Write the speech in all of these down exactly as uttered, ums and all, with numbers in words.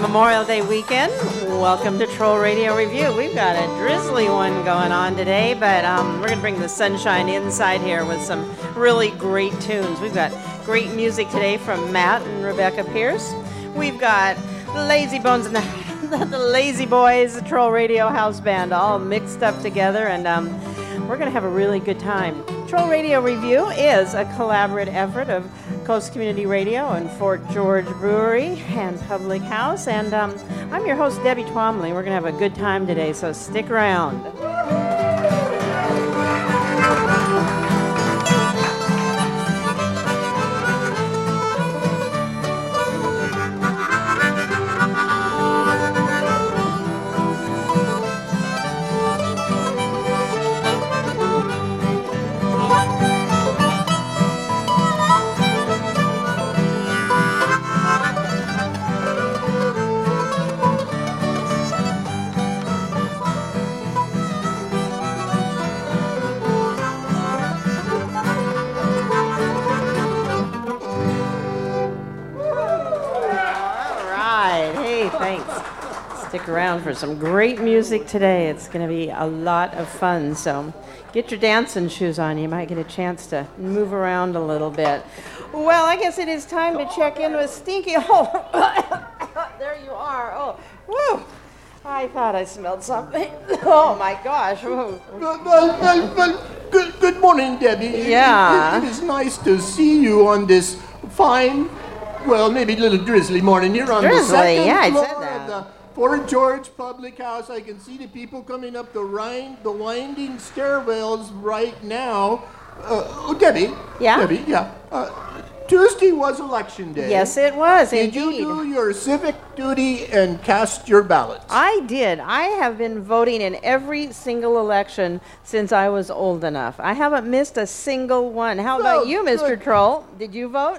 Memorial Day weekend. Welcome to Troll Radio Review. We've got a drizzly one going on today, but um, we're going to bring the sunshine inside here with some really great tunes. We've got great music today from Matt and Rebecca Pierce. We've got Lazy Bones and the, the Lazy Boys, the Troll Radio House Band, all mixed up together, and um, we're going to have a really good time. Troll Radio Review is a collaborative effort of Coast Community Radio and Fort George Brewery and Public House. And um, I'm your host, Debbie Twomley. We're going to have a good time today, so stick around. Stick around for some great music today. It's going to be a lot of fun, so get your dancing shoes on. You might get a chance to move around a little bit. Well, I guess it is time to check in with Stinky. Oh, there you are. Oh, woo! I thought I smelled something. Oh my gosh. Well, well, well, well, good, good morning, Debbie. Yeah. It, it, it is nice to see you on this fine, well, maybe a little drizzly morning. You're on drizzly, the second yeah, I floor said that. of the Fort George Public House. I can see the people coming up the, rind, the winding stairwells right now. Uh, oh, Debbie. Yeah? Debbie, yeah. Uh, Tuesday was election day. Yes, it was, Did indeed. you do your civic duty and cast your ballot? I did. I have been voting in every single election since I was old enough. I haven't missed a single one. How Well, about you, Mister good. Troll? Did you vote?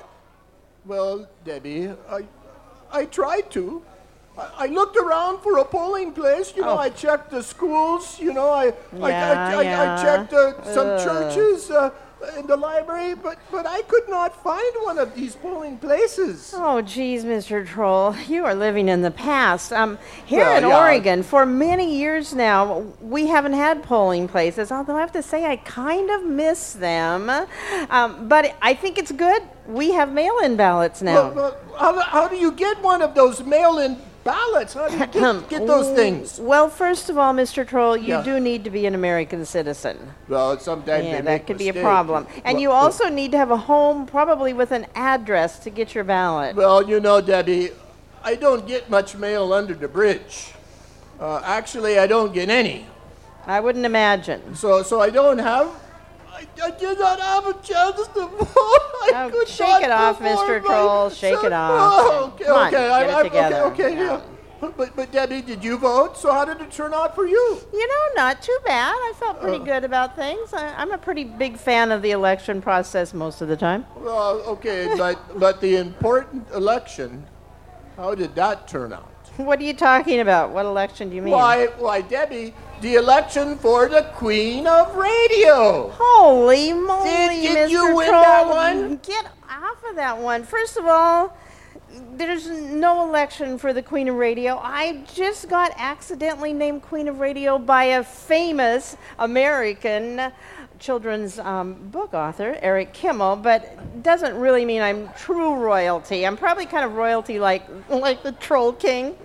Well, Debbie, I, I tried to. I, I looked around for a polling place. You know, Oh. I checked the schools. You know, I I, Yeah, I, I, yeah. I checked uh, some Ugh. churches uh, in the library, but but I could not find one of these polling places. Oh, geez, Mister Troll, you are living in the past. Um, here Well, in yeah. Oregon, for many years now, we haven't had polling places, although I have to say I kind of miss them. Um, but I think it's good. We have mail-in ballots now. Well, well, how, how do you get one of those mail-in ballots? How do you get, get those things? Well, first of all, Mister Troll, you Yeah. do need to be an American citizen. Well, sometimes Yeah, they that make could be a mistakes. problem. And Well, you also need to have a home, probably with an address, to get your ballot. Well, you know, Debbie, I don't get much mail under the bridge. Uh, actually, I don't get any. I wouldn't imagine. So, so I don't have. I, I did not have a chance to vote. I Oh, could shake not it off, before Mister my Troll. Shake it son- off. Oh, okay, Come on, okay, get I, it I, together. okay, okay, Yeah. yeah. But, but Debbie, did you vote? So how did it turn out for you? You know, not too bad. I felt pretty Uh. good about things. I, I'm a pretty big fan of the election process most of the time. Well, okay, but but the important election, how did that turn out? What are you talking about? What election do you mean? Why, why, Debbie, the election for the Queen of Radio. Holy moly, Did- did Mister you win Troll. that one? Get off of that one. First of all, there's no election for the Queen of Radio. I just got accidentally named Queen of Radio by a famous American children's um, book author, Eric Kimmel, but doesn't really mean I'm true royalty. I'm probably kind of royalty like like the Troll King.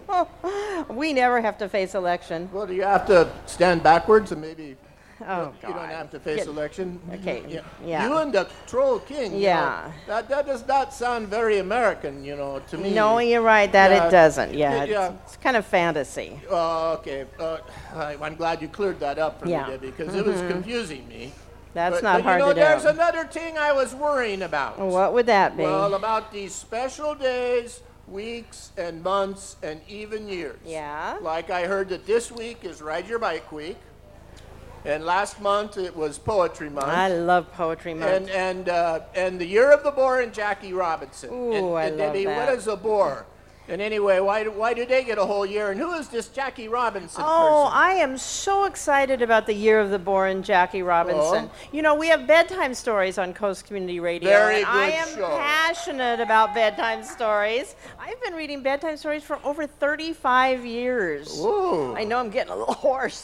We never have to face election. Well, do you have to stand backwards and maybe Oh, you don't God. have to face Get- election? Okay, Yeah. yeah. You and the Troll King. you Yeah. know, that, that does not sound very American, you know, to me. No, you're right. That Yeah, it doesn't. Yeah, yeah, it's, yeah. it's kind of fantasy. Oh, okay. Uh, I- I'm glad you cleared that up for Yeah. me, Debbie, because it was confusing me. That's But- not but, hard you know, to there's do. another thing I was worrying about. What would that be? Well, about these special days, weeks, and months, and even years. Yeah. Like I heard that this week is Ride Your Bike Week, and last month it was Poetry Month. I love Poetry Month. and and uh, and the Year of the Boar and Jackie Robinson. Ooh, and, I and love Debbie, that. what is a boar? And anyway, why do, why do they get a whole year? And who is this Jackie Robinson Oh, person? I am so excited about the Year of the Boar and Jackie Robinson. Oh. You know, we have bedtime stories on Coast Community Radio. Very and I good am show. passionate about bedtime stories. I've been reading bedtime stories for over thirty-five years. Ooh. I know I'm getting a little hoarse.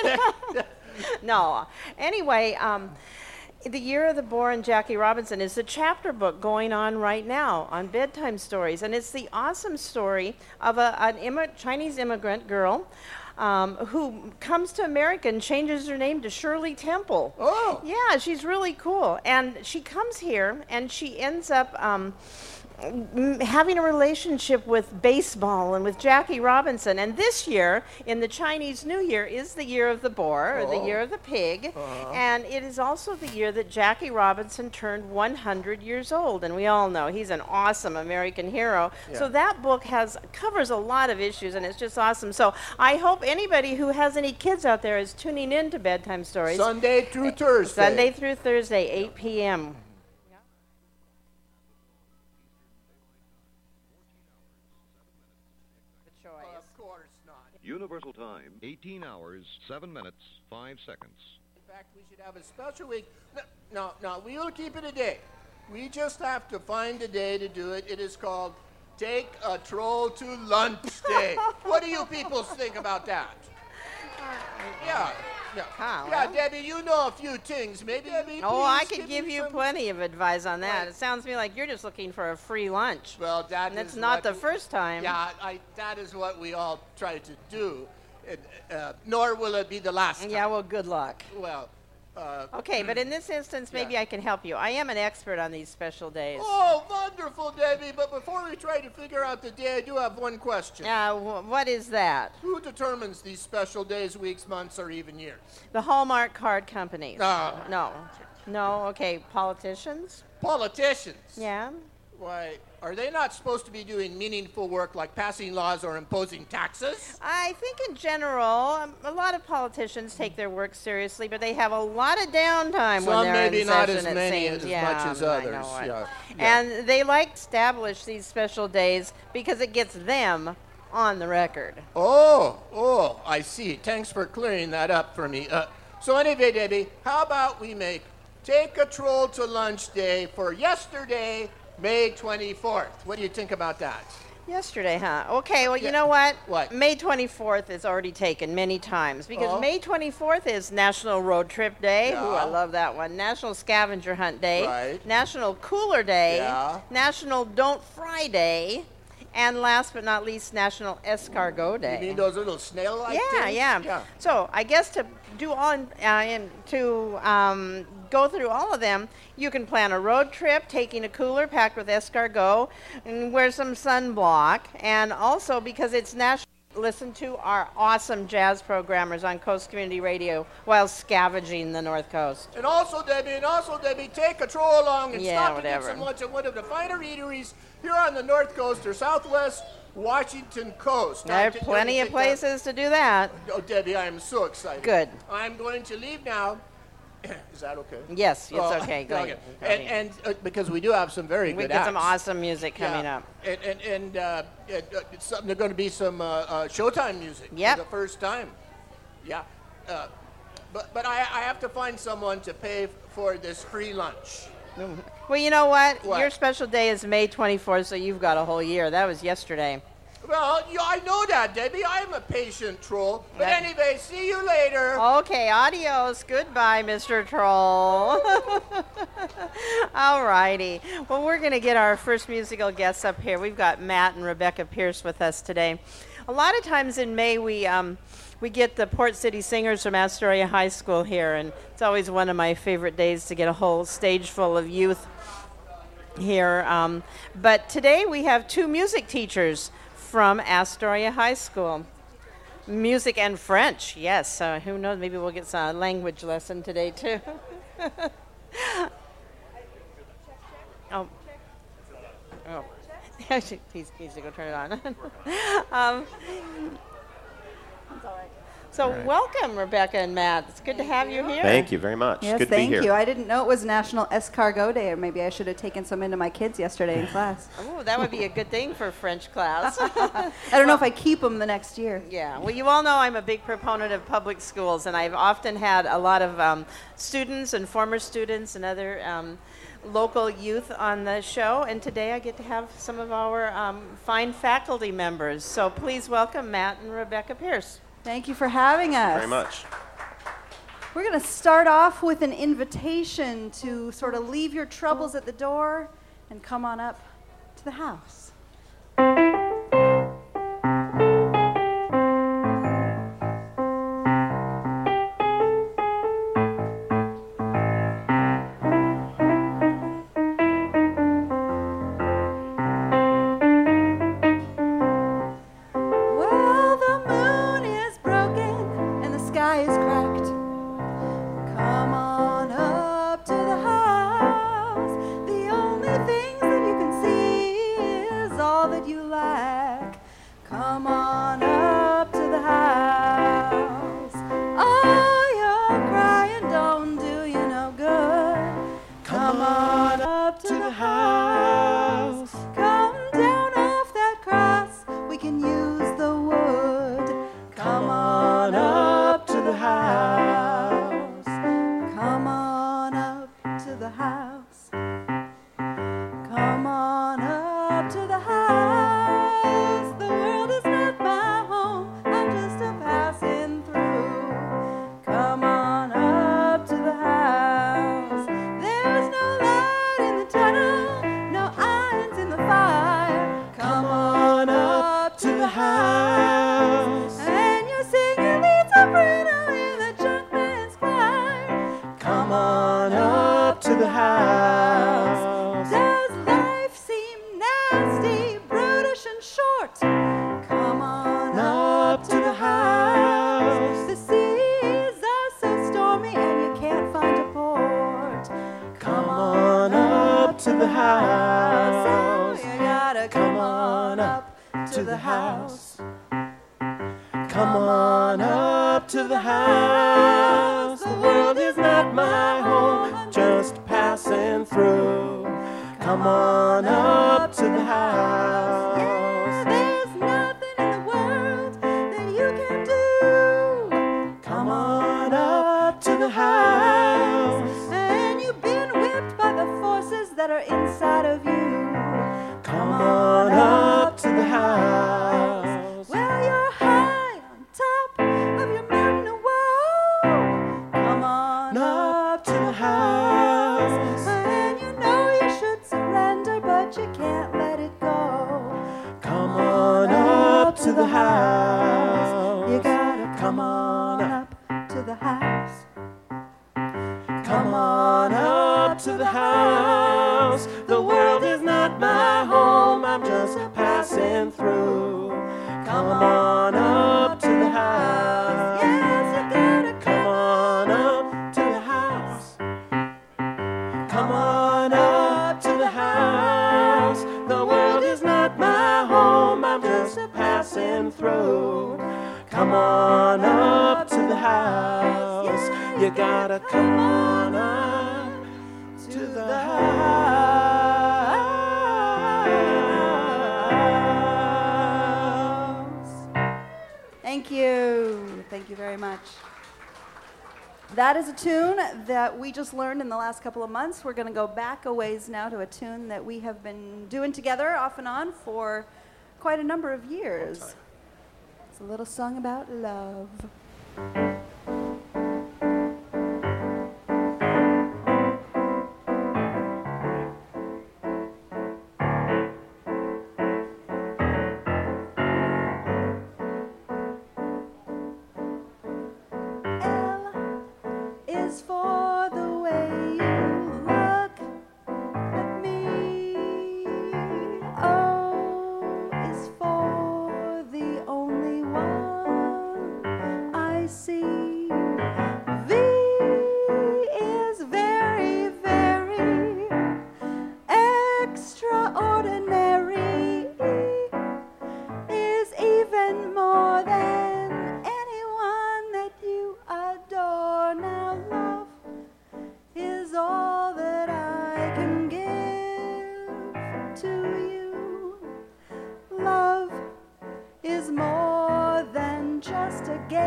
No. Anyway, um, The Year of the Boar and Jackie Robinson is the chapter book going on right now on bedtime stories. And it's the awesome story of a, an immi- Chinese immigrant girl um, who comes to America and changes her name to Shirley Temple. Oh. Yeah, she's really cool. And she comes here and she ends up um, m- having a relationship with baseball and with Jackie Robinson. And this year, in the Chinese New Year, is the Year of the Boar, or the Oh. Year of the Pig. Uh-huh. And it is also the year that Jackie Robinson turned one hundred years old. And we all know he's an awesome American hero. Yeah. So that book has covers a lot of issues, and it's just awesome. So I hope anybody who has any kids out there is tuning in to Bedtime Stories. Sunday through Thursday. Sunday through Thursday, eight p.m. Of course not. Universal time, eighteen hours, seven minutes, five seconds. In fact, we should have a special week. No, no, no, we will keep it a day. We just have to find a day to do it. It is called Take a Troll to Lunch Day. What do you people think about that? Yeah. Yeah, Huh, yeah, well. Debbie, you know a few things. Maybe, Debbie, Oh, I please could give me you some- plenty of advice on that. Right. It sounds to me like you're just looking for a free lunch. Well, that And that's is not what the we- first time. Yeah, I, that is what we all try to do. And, uh, nor will it be the last time. Yeah, well, good luck. Well, uh, Okay, but in this instance, maybe Yeah. I can help you. I am an expert on these special days. oh, wonderful, Debbie. But before we try to figure out the day, I do have one question. Uh, wh- what is that? Who determines these special days, weeks, months, or even years? The Hallmark card companies. No. No. No, okay, politicians? Politicians. Yeah. Why, are they not supposed to be doing meaningful work like passing laws or imposing taxes? I think in general, um, a lot of politicians take their work seriously, but they have a lot of downtime when Some they're maybe in not session, as it many seems. as yeah, much as I know others, it. yeah, yeah. And they like to establish these special days because it gets them on the record. Oh, oh, I see. Thanks for clearing that up for me. Uh, so anyway, Debbie, how about we make Take a Troll to Lunch Day for yesterday, May twenty-fourth. What do you think about that? Yesterday, huh? Okay, well, Yeah. you know what? What? May twenty-fourth is already taken many times because Oh. May twenty-fourth is National Road Trip Day. Ooh, I Yeah. love that one. National Scavenger Hunt Day. Right. National Cooler Day. Yeah. National Don't Fry Day. And last but not least, National Escargot Day. You mean those little snail-like yeah, things? yeah, Yeah. So I guess to do all in, uh, in, to um, go through all of them, you can plan a road trip, taking a cooler packed with escargot, and wear some sunblock. And also because it's national, listen to our awesome jazz programmers on Coast Community Radio while scavenging the North Coast. And also, Debbie, and also, Debbie, take a troll along and Yeah, stop whatever. to get some lunch at one of the finer eateries here on the North Coast or Southwest Washington Coast. There are I'm t- plenty gonna of take that- places to do that. Oh, Debbie, I am so excited. Good. I'm going to leave now. Is that okay? Yes, it's Oh, okay. Go okay. ahead. Go And, ahead. and uh, because we do have some very We good get some acts. awesome music coming Yeah. up. And and, and uh, it, uh, it's some, there's going to be some uh, uh, Showtime music Yep. for the first time. Yeah. Uh, but but I, I have to find someone to pay f- for this free lunch. Well, you know what? What? Your special day is May twenty-fourth, so you've got a whole year. That was yesterday. Well, you, I know that, Debbie. I'm a patient troll. But That- anyway, see you later. Okay, adios. Goodbye, Mister Troll. All righty. Well, we're going to get our first musical guests up here. We've got Matt and Rebecca Pierce with us today. A lot of times in May, we um, we get the Port City Singers from Astoria High School here, and it's always one of my favorite days to get a whole stage full of youth here. Um, but today we have two music teachers from Astoria High School. Music and French, yes. Uh, who knows? Maybe we'll get some language lesson today too. oh, oh, he's he's to go turn it on. um, it's all right. So All right. welcome, Rebecca and Matt. It's good to have you here. Thank you very much. Yes, Good to thank be here. you. I didn't know it was National Escargot Day, or maybe I should have taken some into my kids yesterday in class. Oh, that would be a good thing for French class. I don't know if I keep them the next year. Yeah, well, you all know I'm a big proponent of public schools, and I've often had a lot of um, students and former students and other um, local youth on the show, and today I get to have some of our um, fine faculty members. So please welcome Matt and Rebecca Pierce. Thank you for having us. Very much. We're going to start off with an invitation to sort of leave your troubles at the door and come on up to the house. Well, the moon is broken and the sky is cracked. Come on up to the house. The only things that you can see is all that you lack. Come on up to the house. Oh, you're crying don't do you no good. Come on up to the house. Come down off that cross. We can use the wood. Come on up to the house. Come on up to the house. Come on up to the house. The world is not my home. I'm just a passing through. Come on up to the house. There's no light in the tunnel, no irons in the fire. Come on up to the house. And you're singing lead soprano in the junk man's choir. Come on up to the house. Does life seem nasty, brutish, and short? Come on up to the house. The seas are so stormy and you can't find a port. Come on up to the house. So you gotta come on up to the house. Come on up to the house. The world is not my home, I'm just passing through. Come on up to the house. Yeah, there's nothing in the world that you can do. Come on up to the house. And you've been whipped by the forces that are inside of you. Come on up to the house. Well, you're high on top of your mountain of woe. Come on up to the house. And you know you should surrender, but you can't let it go. Come on up to the house. You gotta come on up to the house. Come on up to the house. The world is not my home, I'm just passing through. Come on up to the house. Yes, you gotta come on up to the house. Come on up to the house. The world is not my home, I'm just passing through. Come on up to the house. You gotta come on up to the house. Thank you. Thank you very much. That is a tune that we just learned in the last couple of months. We're going to go back a ways now to a tune that we have been doing together off and on for quite a number of years. It's a little song about love. Is for the way you look at me. O is for the only one I see. V is very, very extraordinary. E is even more than anyone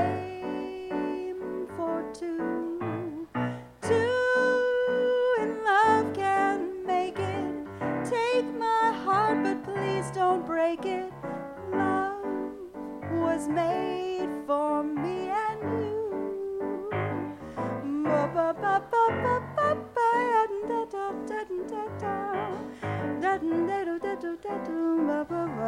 game for two. Two in love can make it. Take my heart, but please don't break it. Love was made for me and you. Ba ba ba ba ba ba ba da da da da da da da da da da da ba ba ba.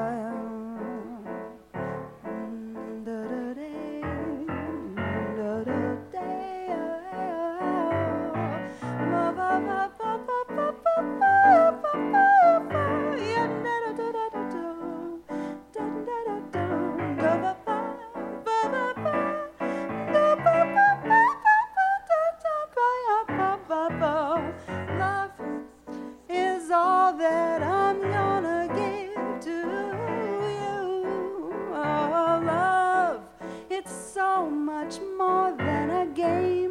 Love is all that I'm gonna give to you. Oh, love, it's so much more than a game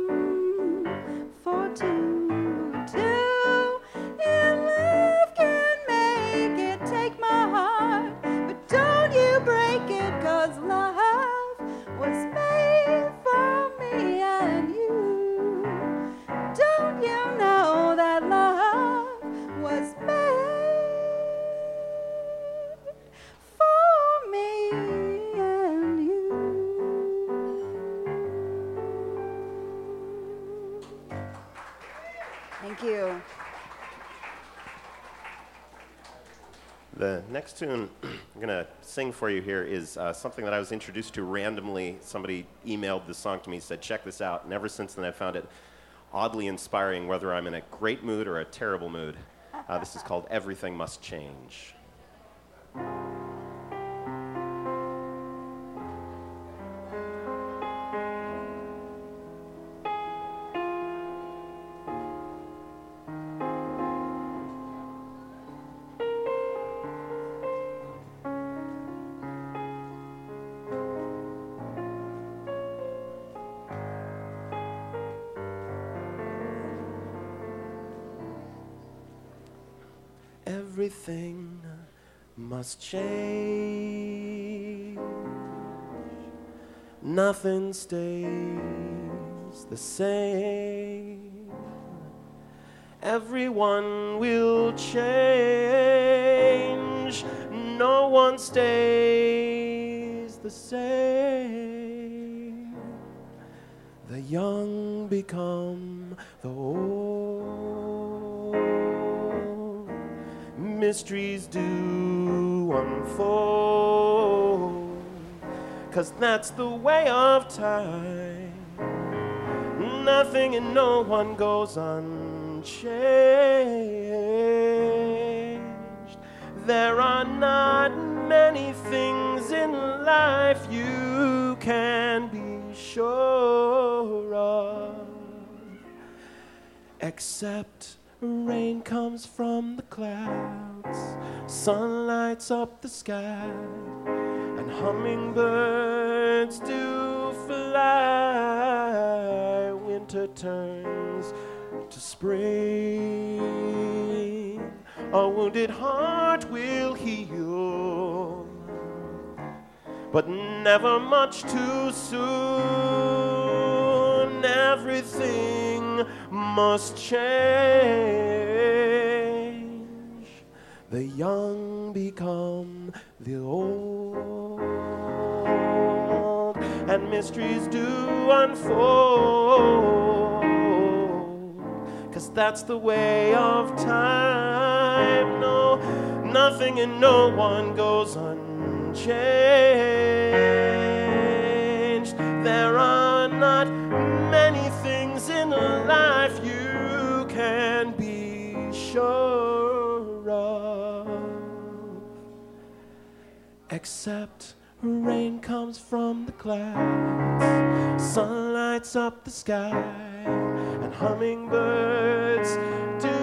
for two. Two in love can make it. Take my heart, but don't you break it, 'cause love was made for me and you. Don't you know that love was made for me and you? Thank you. The next tune I'm going to sing for you here is uh, something that I was introduced to randomly. Somebody emailed the song to me, said, check this out. And ever since then, I've found it oddly inspiring, whether I'm in a great mood or a terrible mood. Uh, this is called Everything Must Change. Everything must change. Nothing stays the same. Everyone will change. No one stays the same. The young become the old. Mysteries do unfold, 'cause that's the way of time. Nothing and no one goes unchanged. There are not many things in life you can be sure of, except rain comes from the clouds, sun lights up the sky, and hummingbirds do fly. Winter turns to spring. A wounded heart will heal, but never much too soon. Everything must change. The young become the old, and mysteries do unfold, 'cause that's the way of time. No, nothing and no one goes unchanged. There are not many things in life you can be sure of, except rain comes from the clouds, sun lights up the sky, and hummingbirds do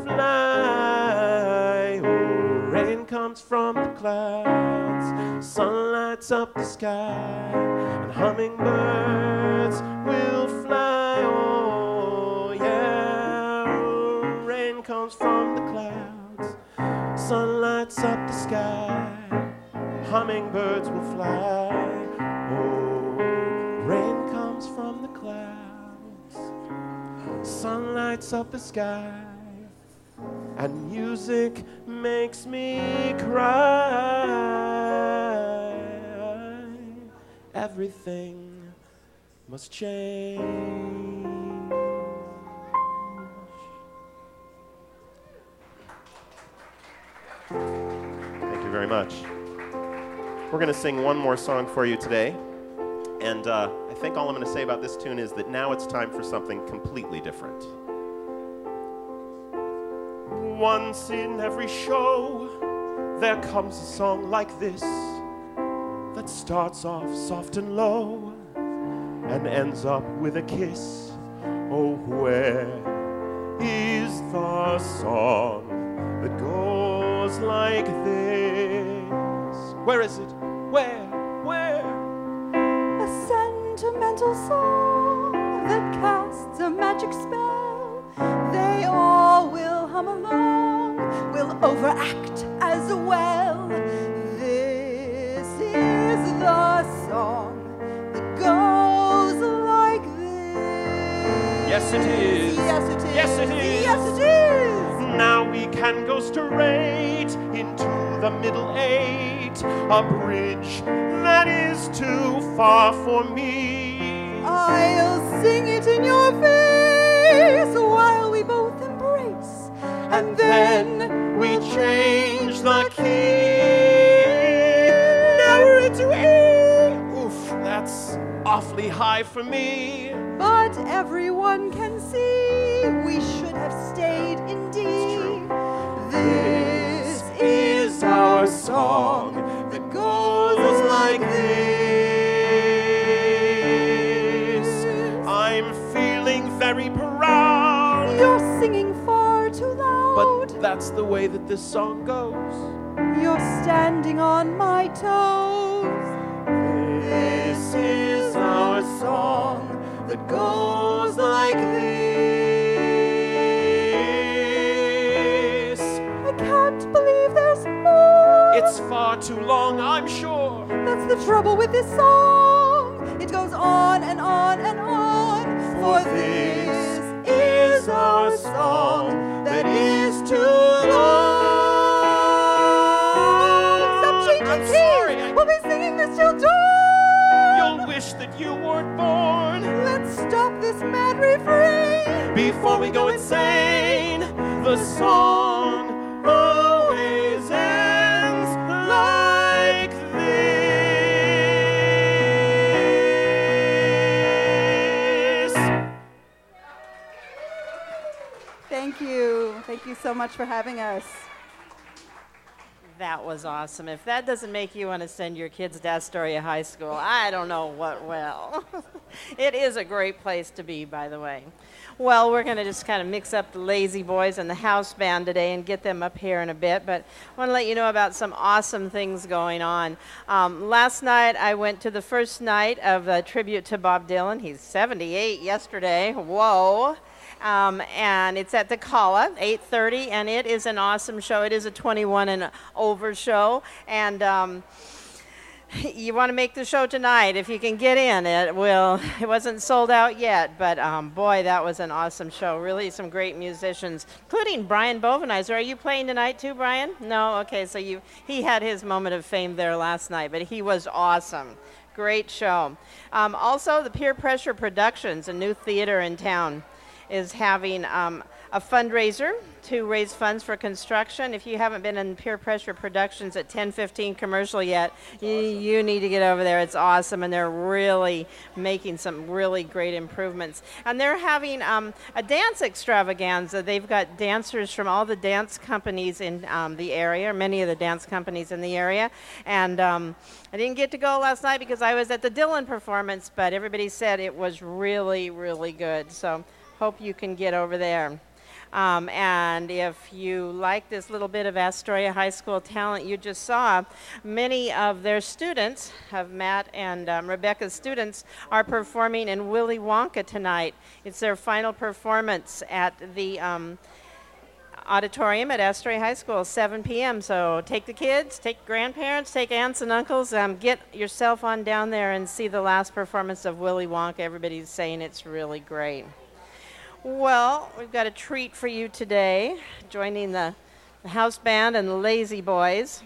fly. Oh, rain comes from the clouds, sun lights up the sky, and hummingbirds will fly. Oh, yeah. Oh, rain comes from the clouds, sun lights up the sky, hummingbirds will fly. Oh, lights up the sky, and music makes me cry. Everything must change. Thank you very much. We're going to sing one more song for you today. And uh, I think all I'm going to say about this tune is that now it's time for something completely different. Once in every show, there comes a song like this that starts off soft and low and ends up with a kiss. Oh, where is the song that goes like this? Where is it? Where? Where? A sentimental song that casts a magic spell. They all will hum along, will overact as well. This is the song that goes like this. Yes, it is. Yes, it is. Yes, it is. Yes, it is. Now we can go straight into the middle eight, a bridge that is too far for me. I'll sing it in your face while we both embrace, And then we change the key. Now we're into E. Oof, that's awfully high for me. but everyone can see we should have stayed in D. This is our song that goes like this. I'm feeling very proud, You're singing far too loud. but that's the way that this song goes. You're standing on my toes. This is our song that goes like this. I can't believe there's more. It's far too long, I'm sure. That's the trouble with this song. It goes on and on and on. For this is our song that is too long. Stop changing I'm keys. sorry, I- We'll be singing this till dawn. You'll wish that you weren't born. Let's stop this mad refrain Before we go insane, the song always ends like this. Thank you. Thank you so much for having us. That was awesome. If that doesn't make you want to send your kids to Astoria High School, I don't know what will. It is a great place to be, by the way. Well, we're going to just kind of mix up the Lazy Boys and the house band today and get them up here in a bit, but I want to let you know about some awesome things going on. Um, last night, I went to the first night of a tribute to Bob Dylan. He's seventy-eight yesterday. Whoa. Um, and it's at the Calla, eight thirty, and it is an awesome show. It is a twenty-one and over show, and um, you want to make the show tonight if you can get in. It will. It wasn't sold out yet, but um, boy, that was an awesome show. Really, some great musicians, including Brian Bovenizer. Are you playing tonight too, Brian? No. Okay, so you he had his moment of fame there last night, but he was awesome. Great show. Um, also, the Peer Pressure Productions, a new theater in town, is having um, a fundraiser to raise funds for construction. If you haven't been in Peer Pressure Productions at ten fifteen Commercial yet, you, you need to get over there. It's awesome, and they're really making some really great improvements. And they're having um, a dance extravaganza. They've got dancers from all the dance companies in um, the area, many of the dance companies in the area. And um, I didn't get to go last night because I was at the Dylan performance, but everybody said it was really, really good. So hope you can get over there. Um, and if you like this little bit of Astoria High School talent you just saw, many of their students, of Matt and um, Rebecca's students, are performing in Willy Wonka tonight. It's their final performance at the um, auditorium at Astoria High School, seven p.m. So take the kids, take grandparents, take aunts and uncles, um, get yourself on down there and see the last performance of Willy Wonka. Everybody's saying it's really great. Well, we've got a treat for you today, joining the, the house band and the Lazy Boys.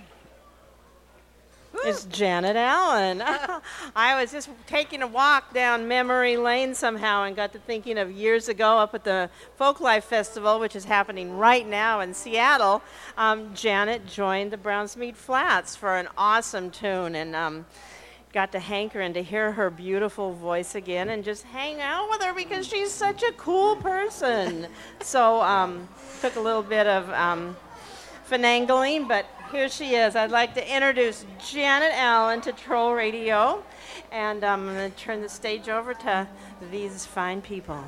It's Janet Allen. I was just taking a walk down memory lane somehow and got to thinking of years ago up at the Folklife Festival, which is happening right now in Seattle. Um, Janet joined the Brownsmead Flats for an awesome tune, and um, got to hankering to hear her beautiful voice again and just hang out with her because she's such a cool person. So um, took a little bit of um, finagling, but here she is. I'd like to introduce Janet Allen to Troll Radio, and um, I'm going to turn the stage over to these fine people.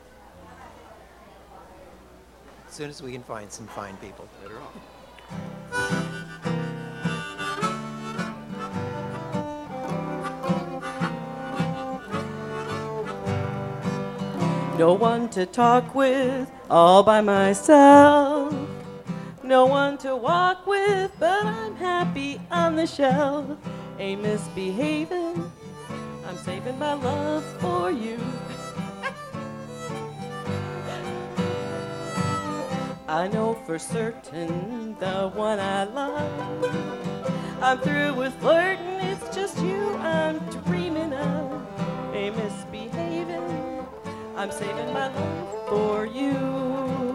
As soon as we can find some fine people. Later on. No one to talk with, all by myself. No one to walk with, but I'm happy on the shelf. Ain't misbehaving, I'm saving my love for you. I know for certain the one I love. I'm through with flirting, it's just you I'm dreaming of. Ain't misbehaving, I'm saving my love for you.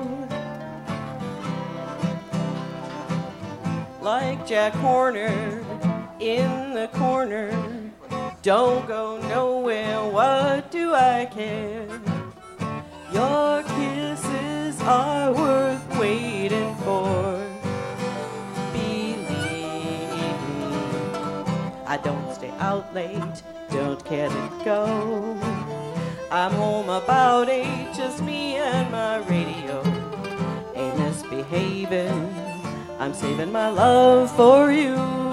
Like Jack Horner in the corner, don't go nowhere, what do I care? Your kisses are worth waiting for. Believe me, I don't stay out late, don't care to go. I'm home about eight, just me and my radio. Ain't misbehaving, I'm saving my love for you.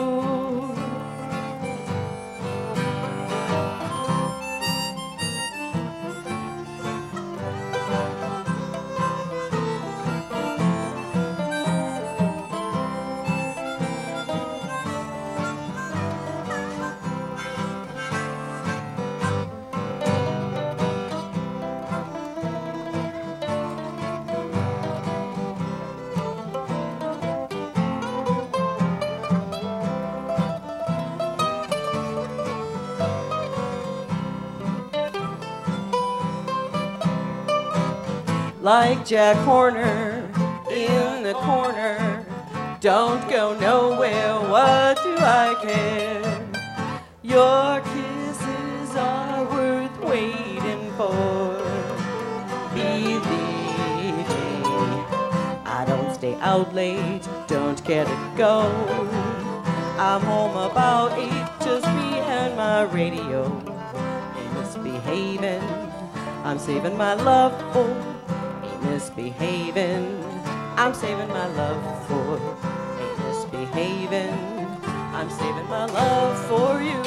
Like Jack Horner in the corner, don't go nowhere, what do I care? Your kisses are worth waiting for. Believe me, I don't stay out late, don't care to go. I'm home about eight, just me and my radio. Ain't misbehaving, I'm saving my love for. Misbehaving, I'm saving my love for. Ain't misbehaving, I'm saving my love for you.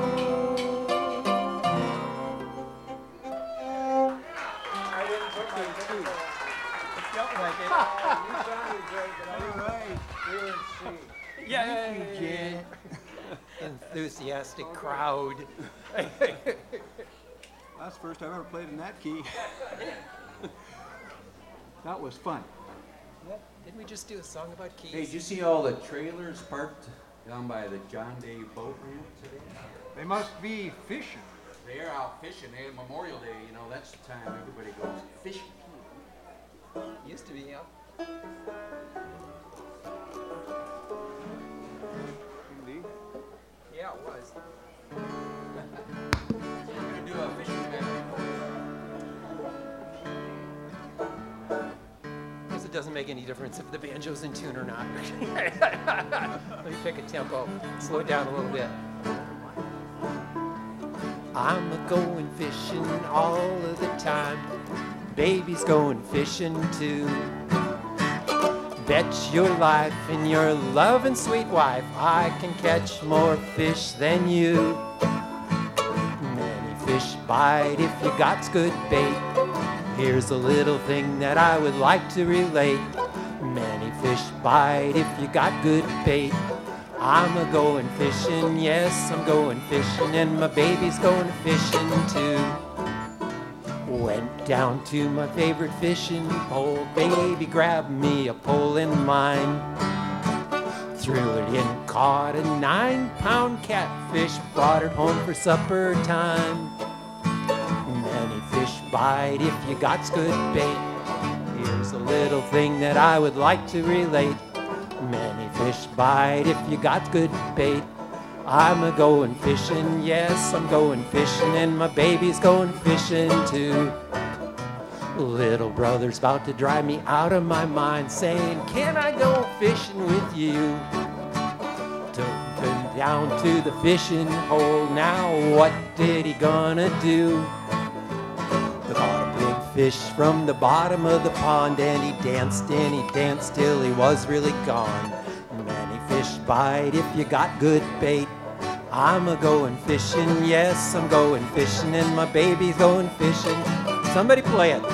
I didn't put my key. It felt like it. You sounded great, but I was right. We were in C. Yeah, you did. Enthusiastic crowd. That's the first time I ever played in that key. That was fun. Didn't we just do a song about keys? Hey, did you see all the trailers parked down by the John Day boat ramp today? They must be fishing. They are out fishing. They had Memorial Day, you know, that's the time everybody goes fishing. Used to be, yeah. Indeed. Yeah, it was. We're gonna do a fishing event. It doesn't make any difference if the banjo's in tune or not. Let me pick a tempo, slow it down a little bit. I'm a going fishing all of the time. Baby's going fishing too. Bet your life and your loving sweet wife I can catch more fish than you. Many fish bite if you got good bait. Here's a little thing that I would like to relate. Many fish bite if you got good bait. I'm a going fishing, yes, I'm going fishing, and my baby's going fishing too. Went down to my favorite fishing pole. Baby grabbed me a pole in mine. Threw it in, caught a nine-pound catfish. Brought it home for supper time. Many fish bite if you got good bait. Here's a little thing that I would like to relate. Many fish bite if you got good bait. I'm a going fishing, yes, I'm going fishing, and my baby's going fishing too. Little brother's about to drive me out of my mind, saying, can I go fishing with you? Took him down to the fishing hole, now what did he gonna do? Caught a big fish from the bottom of the pond, and he danced and he danced till he was really gone. Many fish bite if you got good bait. I'm a going fishing, yes, I'm going fishing, and my baby's going fishing. Somebody play it.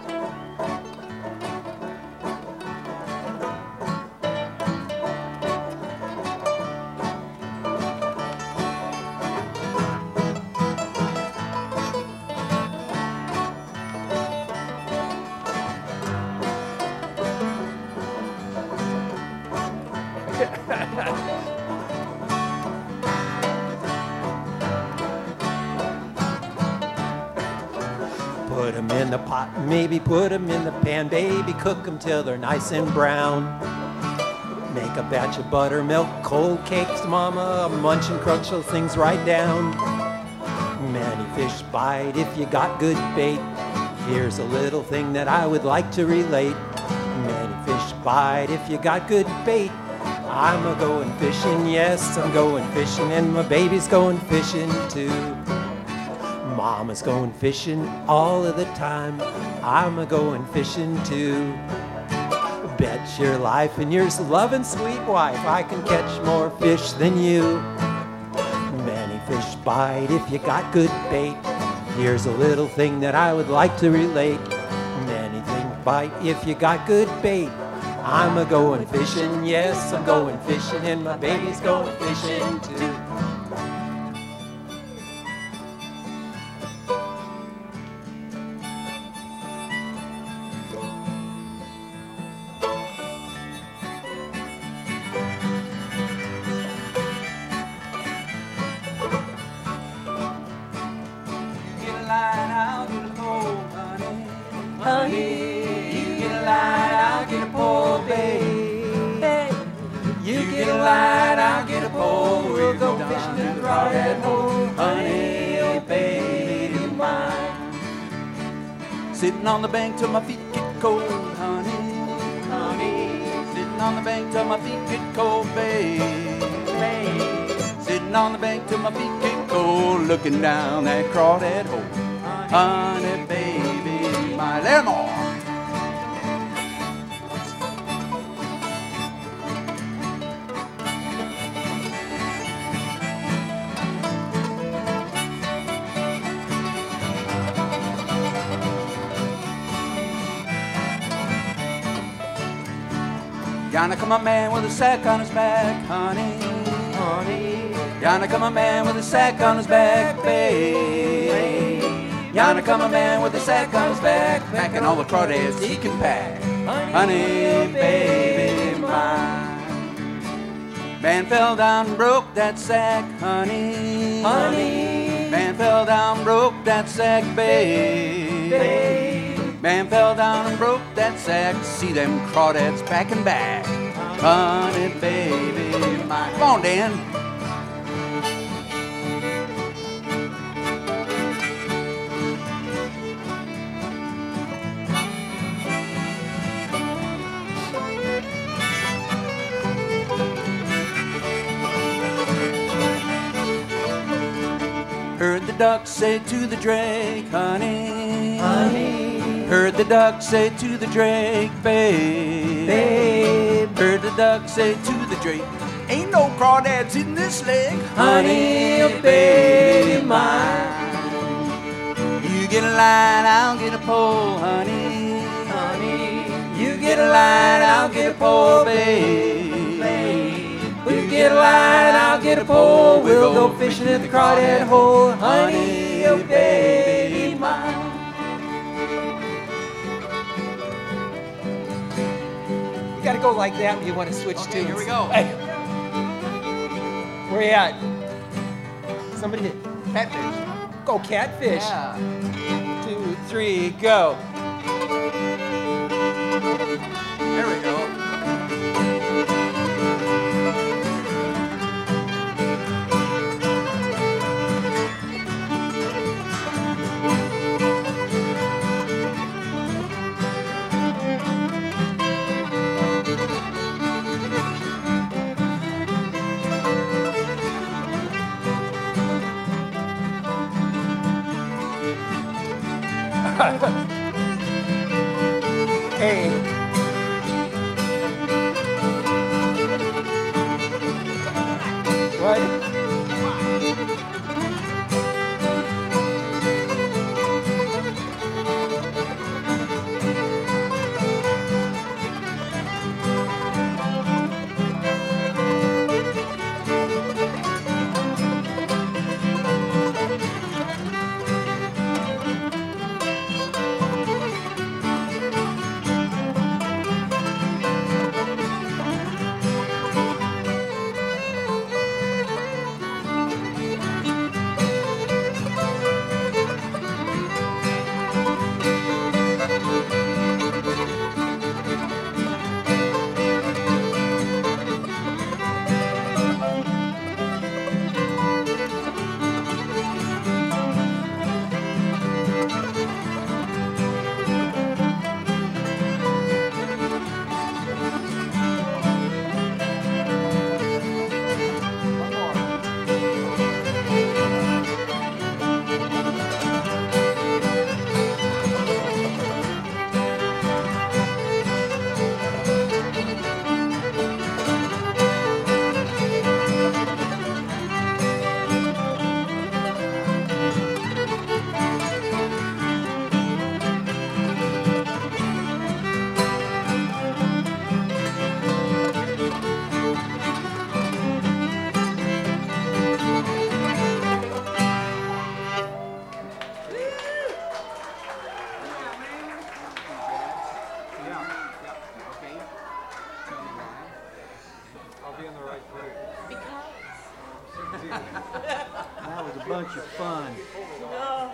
Put 'em in the pot, maybe put 'em in the pan, baby, cook 'em till they're nice and brown. Make a batch of buttermilk, cold cakes, mama, munch and crunch those things right down. Many fish bite if you got good bait. Here's a little thing that I would like to relate. Many fish bite if you got good bait. I'm a going fishing, yes, I'm going fishing, and my baby's going fishing too. Mama's going fishing all of the time. I'm a going fishing too. Bet your life and yours loving sweet wife I can catch more fish than you. Many fish bite if you got good bait. Here's a little thing that I would like to relate. Many things bite if you got good bait. I'm a going fishing, yes, I'm going fishing, and my baby's going fishing too. Honey, you get a line, I'll get a pole, babe. Hey, you get a line, I'll get a pole. We'll go fishing in the crawdad hole. Honey, oh baby mine. Sitting on the bank till my feet get cold, honey. Honey, Sitting on the bank till my feet get cold, babe. babe. Sitting on the bank till my feet get cold, looking down that crawdad hole. Honey, baby, my lemon. Yonder come a man with a sack on his back, honey. Honey, Yonder come a man with a sack on his back, babe. Yonder come a man with a sack on his back, packing all the crawdads he can pack. Honey, baby mine. Man fell down and broke that sack, honey. honey, Man fell down, broke that sack, babe. babe. Man fell down and broke that sack. See them crawdads packing back. Honey, baby mine. Come on, Dan. Heard the duck say to the drake, honey. Honey, Heard the duck say to the drake, babe. babe. Heard the duck say to the drake, ain't no crawdads in this lake. Honey, oh baby mine. You get a line, I'll get a pole, honey. Honey, You get a line, I'll get a pole, babe. you get a line, I'll get a pole. We'll go fishing at the crawdad hole. Honey, oh baby mine. to go like that, or you want to switch Okay, tunes? here we go. Hey. Where you at? Somebody hit. Catfish. Go catfish. Yeah. Two, three, go. There we go. Hey. What? That was a bunch of fun. No.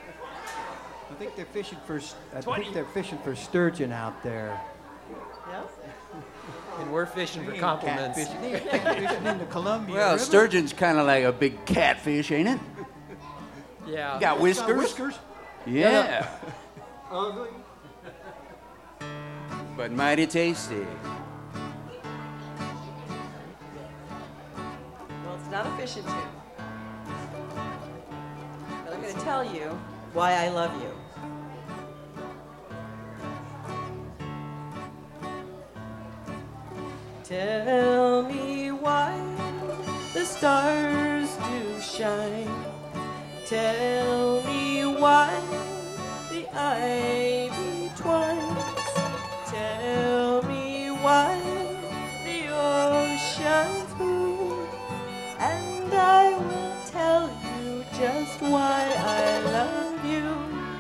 I think they're fishing for. I think they're fishing for sturgeon out there. Yeah. And we're fishing for They ain't compliments. catfishing. They ain't catfishing in the Columbia Well, River. sturgeon's kind of like a big catfish, ain't it? Yeah. You got It's whiskers? got whiskers. Yeah. Ugly. But mighty tasty. Well, it's not a fishing tube. But I'm going to tell you why I love you. Tell me why the stars do shine. Tell me why the ivy twines. Tell me why the ocean's blue. And I will tell you just why I love you.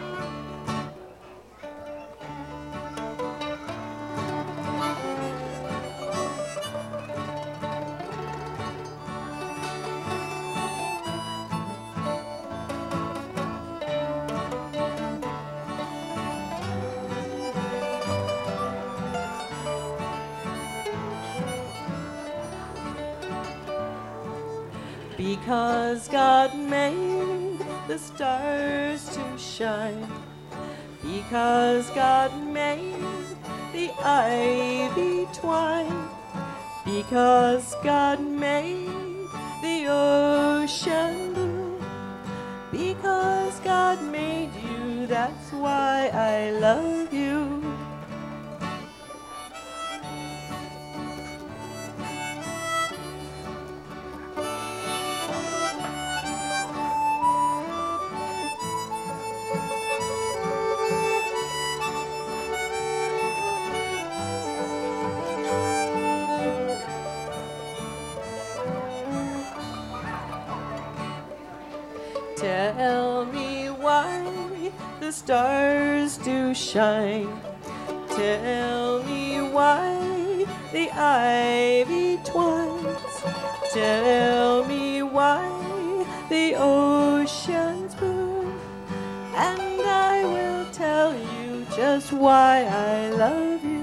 Because God made the stars to shine. Because God made the ivy twine. Because God made the ocean blue. Because God made you, that's why I love you. Tell me why the stars do shine. Tell me why the ivy twines. Tell me why the ocean's blue, and I will tell you just why I love you.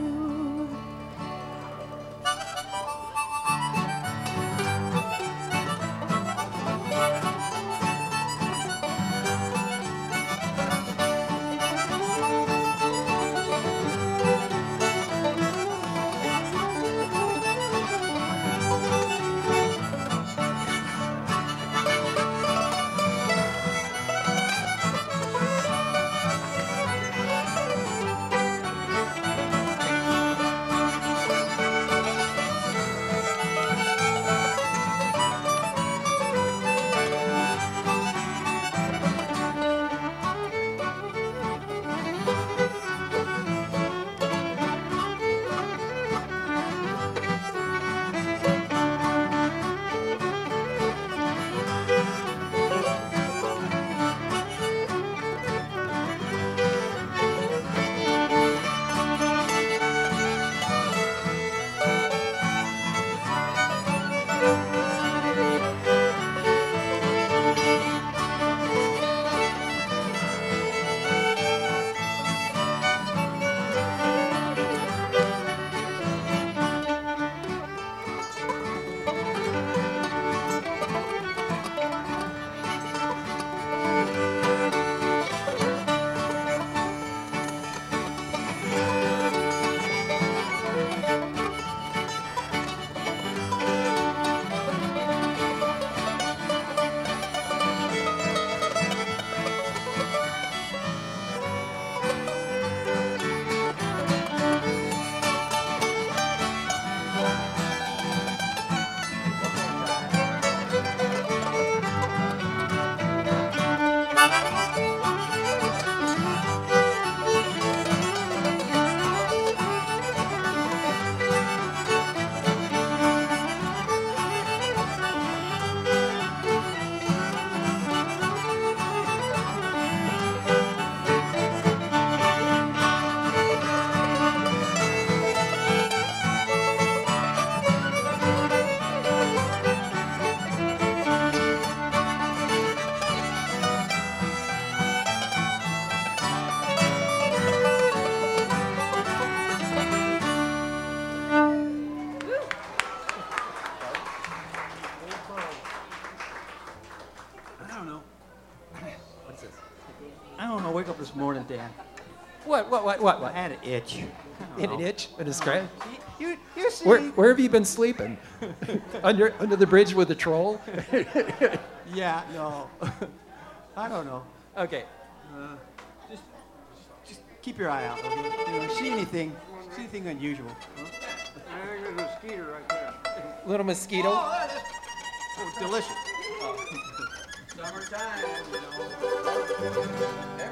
Wake up this morning, Dan. What, what, what, what, what? I had an itch. You had an itch in his scratch? You, you see? Where, where have you been sleeping? under, under the bridge with the troll? Yeah, no. I don't know. Okay. Uh, just, just keep your eye out. Okay? You know, see anything, see anything unusual. Huh? There's a mosquito right there. Little mosquito? Oh, oh delicious. Oh. Summertime, you know.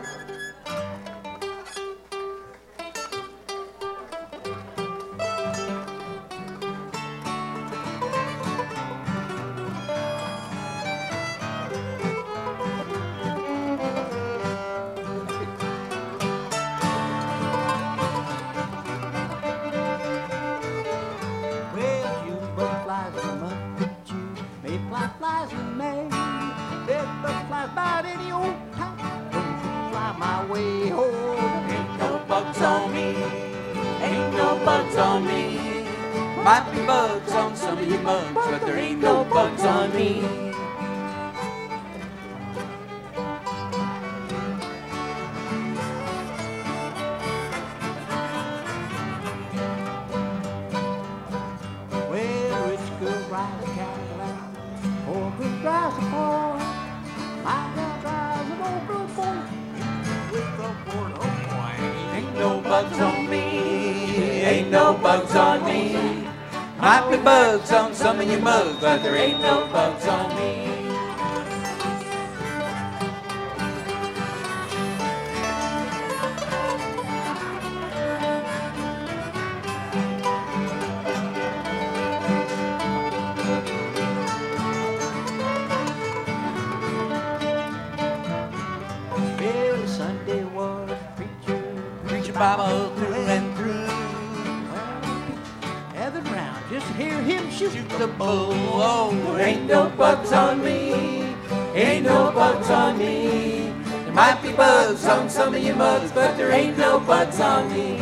Might be bugs on some of your mugs, but there ain't no bugs on me. Well, rich girl rides a Cadillac, poor girl drives a Ford. My girl drives an old blue Ford with a Ford oh boy. Ain't no bugs on me, ain't no bugs on me. Might be bugs on some of your mugs, but there ain't no bugs on me. Well, Sunday was preacher, Preach your Bible through and through. and the hear him shoot the bull. Oh, there ain't no bugs on me. Ain't no bugs on me. There might be bugs on some of you mugs, but there ain't no bugs on me.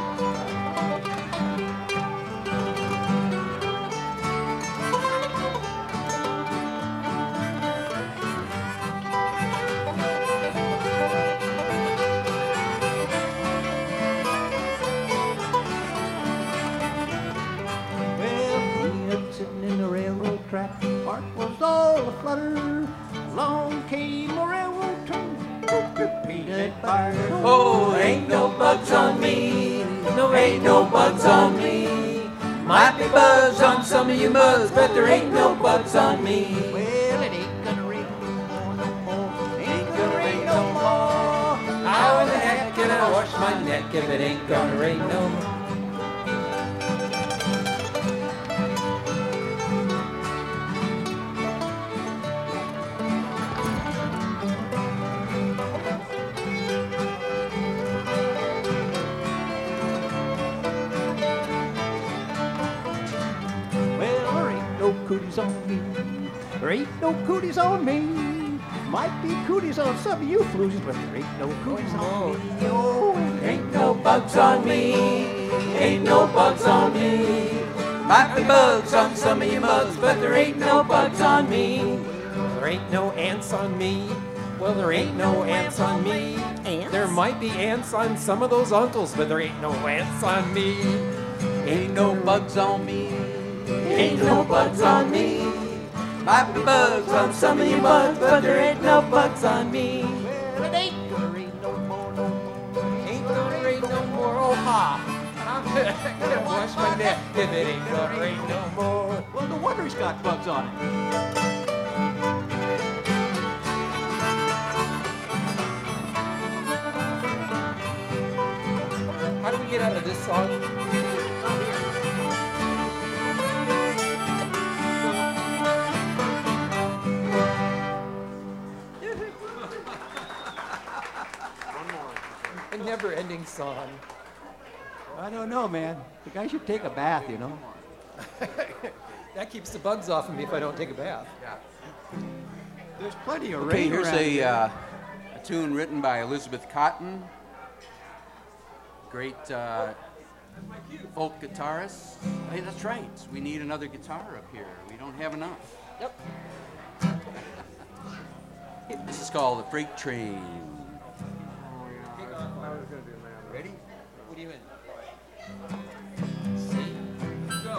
Track, heart was all aflutter. Along came a railroad train, peanut butter. Oh, ain't no bugs on me. No, ain't no bugs on me. Might be bugs on some of you mugs, but there ain't no bugs on me. Well, it ain't gonna rain no more, no more. Ain't gonna rain no more. How in the heck can I wash my neck if it ain't gonna rain no more? Cooties on me. There ain't no cooties on me. Might be cooties on some of you floozies, but there ain't no cooties on me. Oh, ain't no bugs on me. Ain't no bugs on me. Might be bugs on some of you mugs, but there ain't no bugs on me. There ain't no ants on me. Well, there ain't no ants on me. Ants? There might be ants on some of those uncles, but there ain't no ants on me. Ain't no bugs on me. Ain't no bugs on me. Might be bugs on some of you mugs, but there ain't no bugs on me. well, it ain't gonna rain no more, no more. Ain't gonna rain no more, oh ha! I'm gonna wash my neck if it ain't gonna rain no more. Well, no wonder he's got bugs on it. How do we get out of this song? A never-ending song. I don't know, man. The guy should take a bath, you know. That keeps the bugs off of me if I don't take a bath. There's plenty of Okay, rain here's around a, here. uh, a tune written by Elizabeth Cotton. Great uh, folk guitarist. Hey, that's right. We need another guitar up here. We don't have enough. Yep. This is called The Freight Train. Ready? What do you mean? See? Go.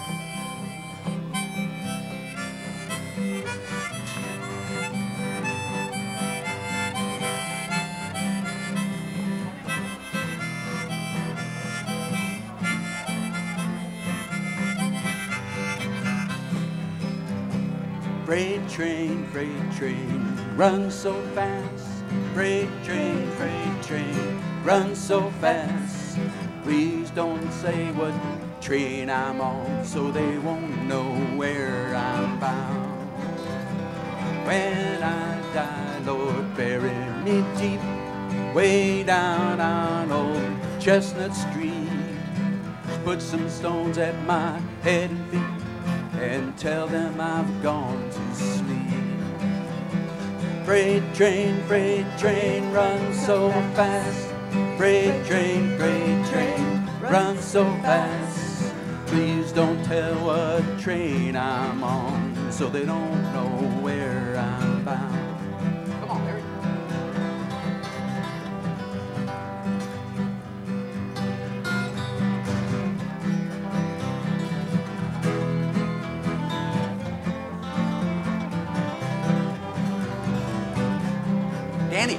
Freight train, freight train, run so fast. Freight train, freight train, run so fast. Please don't say what train I'm on, so they won't know where I'm bound. When I die, Lord, bury me deep, way down on old Chestnut Street. Put some stones at my head and feet, and tell them I've gone to sleep. Freight train, freight train, run so fast. Freight train, freight train, run so fast. Please don't tell what train I'm on, so they don't know where I'm bound. Come on, Larry. Danny.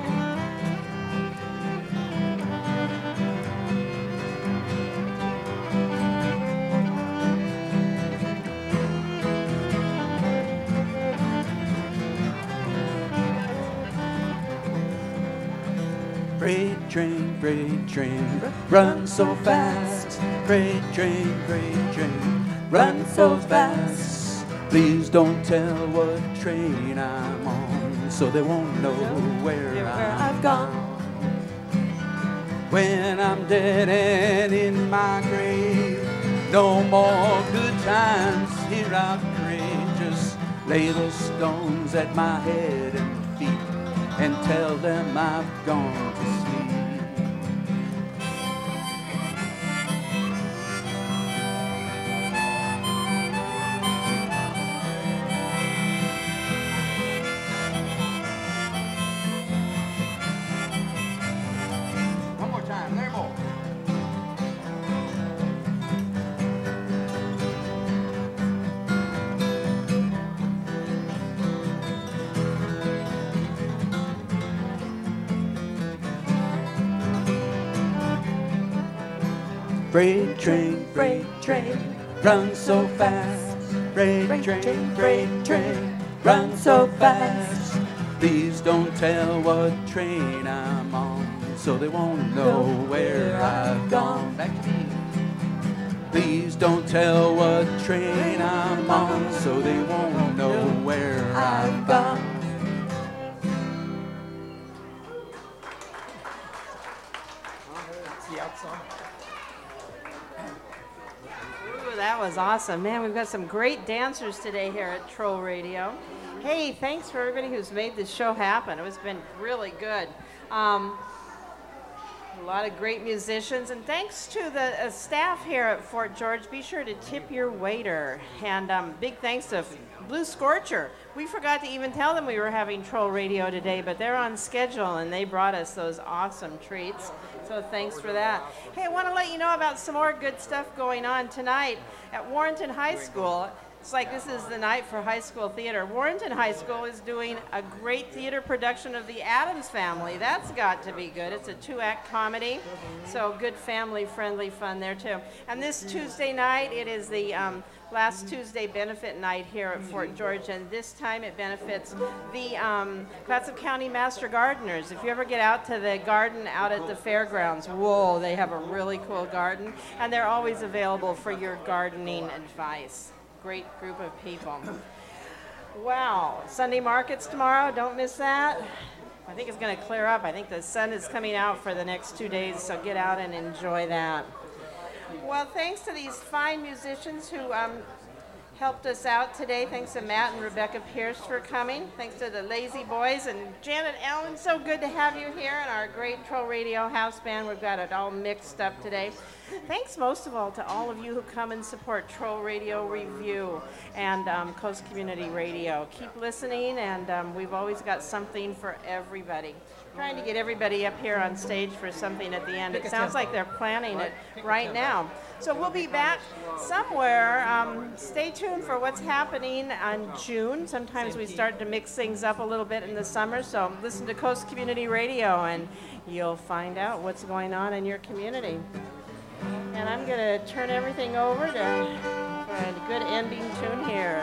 Freight train, freight train, run so fast. Freight train, freight train, run so fast. Please don't tell what train I'm on, so they won't know where, Where I'm I've gone. When I'm dead and in my grave, no more good times here outrageous. Lay those stones at my head and feet and tell them I've gone to sleep. One more time, there more. Freight train, freight train, run so fast. Freight train, freight train, run so fast. Please don't tell what train I'm on, so they won't know where I've gone. Back to me. Please don't tell what train I'm on, so they won't know where I've gone. Ooh, that was awesome. Man, we've got some great dancers today here at Troll Radio. Hey, thanks for everybody who's made this show happen. It's been really good. Um, a lot of great musicians, and thanks to the uh, staff here at Fort George. Be sure to tip your waiter. And um, big thanks to Blue Scorcher. We forgot to even tell them we were having Troll Radio today, but they're on schedule, and they brought us those awesome treats. So thanks for that. Hey, I want to let you know about some more good stuff going on tonight at Warrenton High School. It's like this is the night for high school theater. Warrenton High School is doing a great theater production of The Addams Family. That's got to be good. It's a two-act comedy, so good family-friendly fun there, too. And this Tuesday night, it is the um, last Tuesday benefit night here at Fort George, and this time it benefits the um, Clatsop County Master Gardeners. If you ever get out to the garden out at the fairgrounds, whoa, they have a really cool garden, and they're always available for your gardening advice. Great group of people. Wow, Sunday markets tomorrow, don't miss that. I think it's going to clear up. I think the sun is coming out for the next two days, so get out and enjoy that. Well, thanks to these fine musicians who um, helped us out today. Thanks to Matt and Rebecca Pierce for coming. Thanks to the Lazy Boys and Janet Allen. So good to have you here, and our great Troll Radio house band. We've got it all mixed up today. Thanks most of all to all of you who come and support Troll Radio Review and um, Coast Community Radio. Keep listening, and um, we've always got something for everybody. Trying to get everybody up here on stage for something at the end. It sounds like they're planning it right now. So we'll be back somewhere. Um, stay tuned for what's happening in June. Sometimes we start to mix things up a little bit in the summer, so listen to Coast Community Radio and you'll find out what's going on in your community. And I'm going to turn everything over to for a good ending tune here.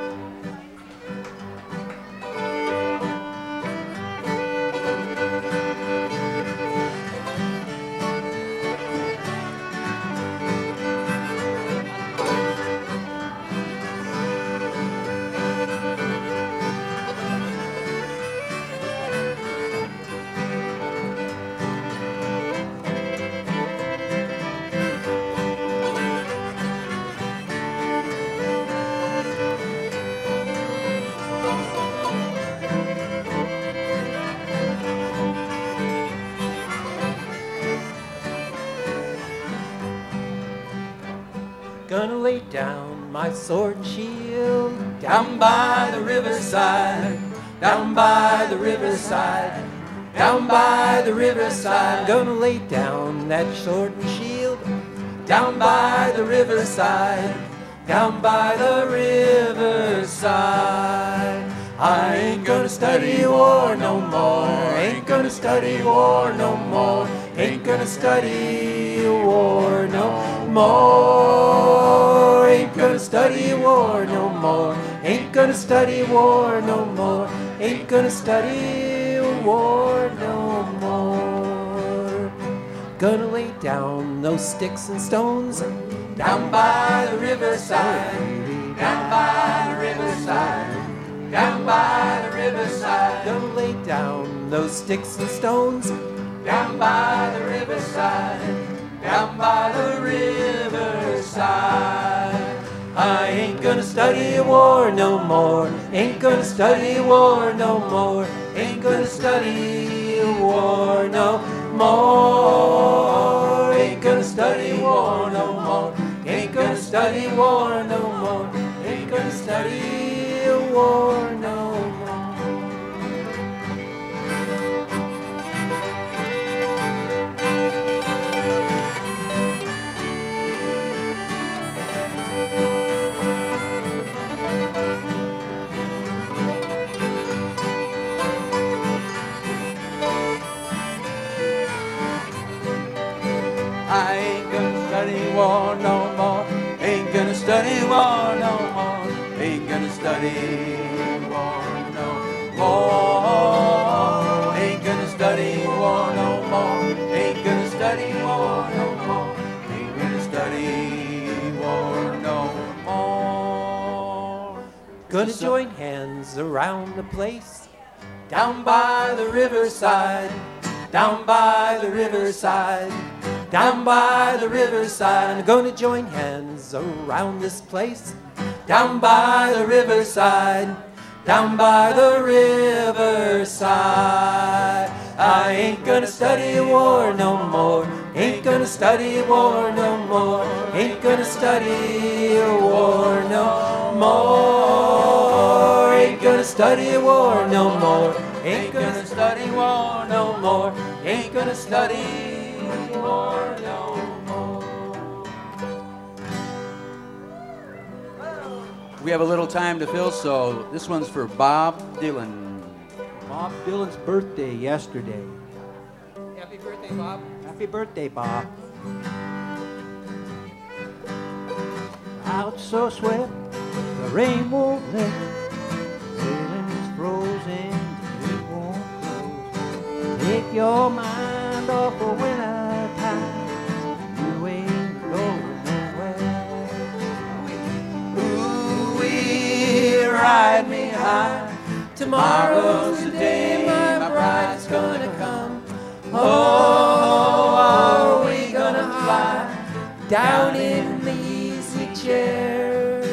Gonna lay down my sword and shield Down by the riverside, down by the riverside, down by the riverside. Gonna lay down that sword and shield Down by the riverside, down by the riverside. I ain't gonna study war no more, ain't gonna study war no more, ain't gonna study war no more, ain't gonna study war no more, ain't gonna study war no more, ain't gonna study war no more. Gonna lay down those sticks and stones Down by the riverside, down by the riverside, down by the riverside. Gonna lay down those sticks and stones Down by the riverside, down by the riverside. I study war no more. Ain't gonna study war no more. Ain't gonna study war no more. Ain't gonna study war no more. Ain't gonna study war no more. Ain't gonna study war no more. I ain't gonna study war no more. Ain't gonna study war no more. Ain't gonna study war no more. Ain't gonna study war no more. Ain't gonna study war no more. Ain't gonna study war no more. Gonna join hands around the place, down by the riverside, down by the riverside, down by the riverside. Gonna join hands around this place, down by the riverside, down by the riverside. I ain't gonna study war no more. Ain't gonna study war no more. Ain't gonna study war no more. Ain't gonna study war no more. Ain't gonna study war no more. Ain't gonna study war no more. We have a little time to fill, so this one's for Bob Dylan. Bob Dylan's birthday yesterday. Happy birthday, Bob. Happy birthday, Bob. Out so swept, the rain won't let. Sailing is frozen, it won't close. Take your mind off of winter time. You ain't going nowhere. Ooh-wee, ride me high. Tomorrow's the day my bride's gonna come. Oh, are we gonna fly down in the easy chair?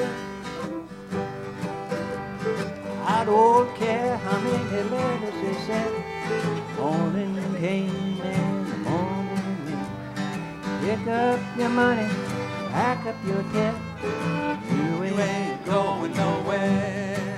I don't care how many letters they sent. Morning came and the morning went. Pick up your money, pack up your tent. You ain't Ain't going nowhere.